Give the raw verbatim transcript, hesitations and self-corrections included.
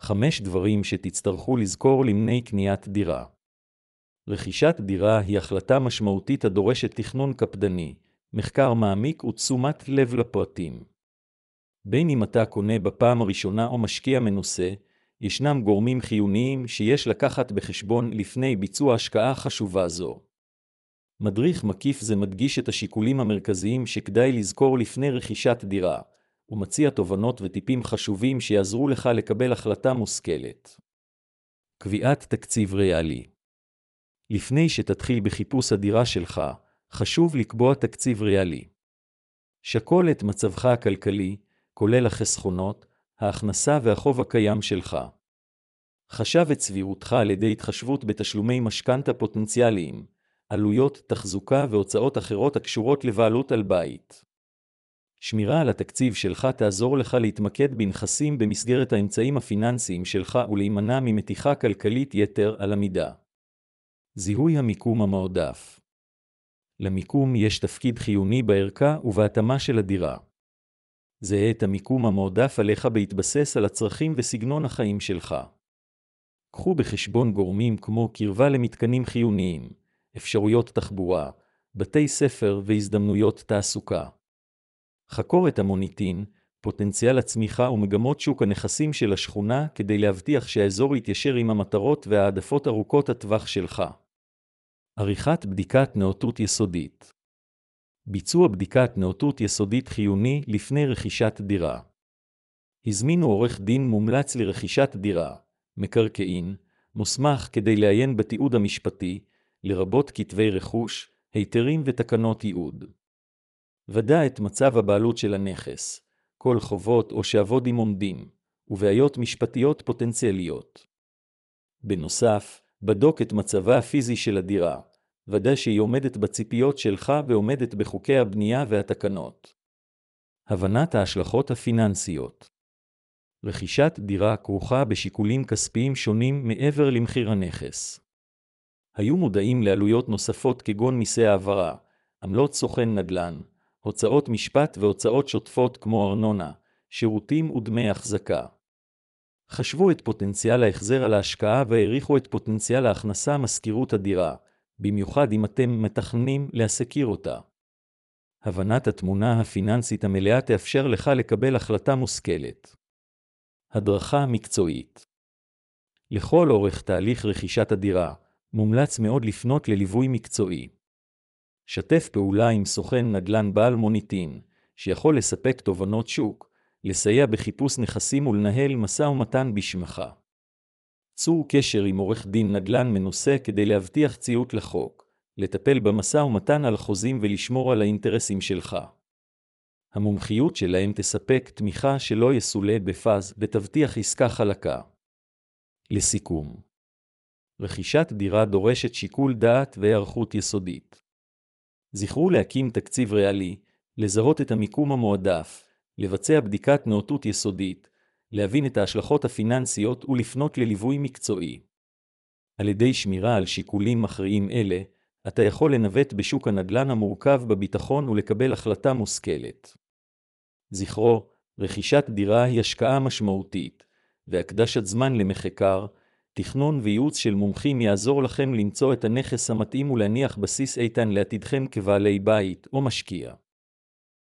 חמש דברים שתצטרכו לזכור למני קניית דירה. רכישת דירה היא החלטה משמעותית הדורשת תכנון קפדני, מחקר מעמיק ותשומת לב לפרטים. בין אם אתה קונה בפעם הראשונה או משקיע מנוסה, ישנם גורמים חיוניים שיש לקחת בחשבון לפני ביצוע השקעה חשובה זו. מדריך מקיף זה מדגיש את השיקולים המרכזיים שכדאי לזכור לפני רכישת דירה, ומציע תובנות וטיפים חשובים שיעזרו לך לקבל החלטה מושכלת. קביעת תקציב ריאלי. לפני שתתחיל בחיפוש הדירה שלך, חשוב לקבוע תקציב ריאלי. שקול את מצבך הכלכלי, כולל החסכונות, ההכנסה והחוב הקיים שלך. חשב את סבירותך על ידי התחשבות בתשלומי משכנתה פוטנציאליים, עלויות תחזוקה והוצאות אחרות הקשורות לבעלות על בית. שמירה על התקציב שלך תעזור לך להתמקד בנכסים במסגרת האמצעים הפיננסיים שלך ולהימנע ממתיחה כלכלית יתר על המידה. זיהוי המיקום המועדף. למיקום יש תפקיד חיוני בערכה ובהתאמה של הדירה. זהה את המיקום המועדף עליך בהתבסס על הצרכים וסגנון החיים שלך. קחו בחשבון גורמים כמו קרבה למתקנים חיוניים, אפשרויות תחבורה, בתי ספר והזדמנויות תעסוקה. חקור את המוניטין, פוטנציאל הצמיחה ומגמות שוק הנכסים של השכונה כדי להבטיח שהאזור יתיישר עם המטרות והעדפות ארוכות הטווח שלך. עריכת בדיקת נאותות יסודית. ביצוע בדיקת נאותות יסודית חיוני לפני רכישת דירה. הזמינו עורך דין מומלץ לרכישת דירה, מקרקעין, מוסמך כדי לעיין בתיעוד המשפטי, לרבות כתבי רכוש, היתרים ותקנות ייעוד. ודא את מצב הבעלות של הנכס, כל חובות או שעבודים עומדים, ובעיות משפטיות פוטנציאליות. בנוסף, בדוק את מצבה הפיזי של הדירה, ודא שהיא עומדת בציפיות שלך ועומדת בחוקי הבנייה והתקנות. הבנת ההשלכות הפיננסיות. רכישת דירה כרוכה בשיקולים כספיים שונים מעבר למחיר הנכס. היו מודעים לעלויות נוספות כגון מיסי העברה, עמלות סוכן נדל"ן, הוצאות משפט והוצאות שוטפות כמו ארנונה, שירותים ודמי החזקה. חשבו את פוטנציאל ההחזר על ההשקעה והעריכו את פוטנציאל ההכנסה משכירות הדירה, במיוחד אם אתם מתכננים להשכיר אותה. הבנת התמונה הפיננסית המלאה תאפשר לך לקבל החלטה מושכלת. הדרכה מקצועית. לכל אורך תהליך רכישת הדירה, מומלץ מאוד לפנות לליווי מקצועי. שתף פעולה עם סוכן נדל"ן בעל מוניטין, שיכול לספק תובנות שוק, לסייע בחיפוש נכסים ולנהל משא ומתן בשמך. צור קשר עם עורך דין נדל"ן מנוסה כדי להבטיח ציות לחוק, לטפל במשא ומתן על חוזים ולשמור על האינטרסים שלך. המומחיות שלהם תספק תמיכה שלא יסולה בפז ותבטיח עסקה חלקה. לסיכום, רכישת דירה דורשת שיקול דעת והיערכות יסודית. זכרו להקים תקציב ריאלי, לזהות את המיקום המועדף, לבצע בדיקת נאותות יסודית, להבין את ההשלכות הפיננסיות ולפנות לליווי מקצועי. על ידי שמירה על שיקולים מכריעים אלה, אתה יכול לנווט בשוק הנדל"ן המורכב בביטחון ולקבל החלטה מושכלת. זכרו, רכישת דירה היא השקעה משמעותית, והקדשת זמן למחקר, תכנון וייעוץ של מומחים יעזור לכם למצוא את הנכס המתאים ולהניח בסיס איתן לעתידכם כבעלי בית או משקיע.